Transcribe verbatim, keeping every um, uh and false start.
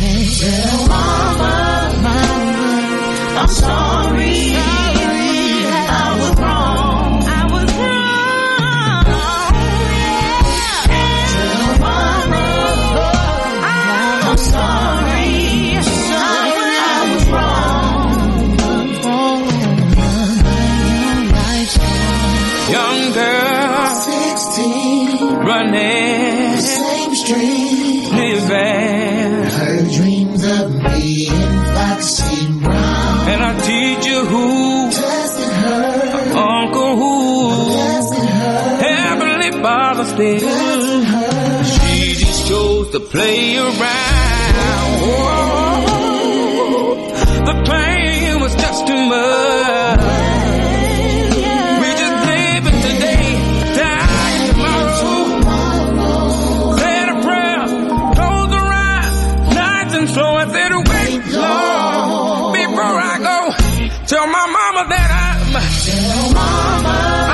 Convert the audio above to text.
Tell mama, mama, I'm sorry. sorry. I was wrong. I was wrong. Tell mama, I'm sorry. sorry. I was wrong. Young girl, sixteen, running the same street, living. Her dreams of being Foxy Brown. And I teach you who, Testing her, Uncle who, testing her, Heavenly Father still. testing her. She just chose to play around. Whoa, the pain was just too much. We just live it today, die tomorrow. Said a prayer, close her eyes, nice and slow. I said, wait, Lord, before I go, tell my mama that I'm, Tell mama,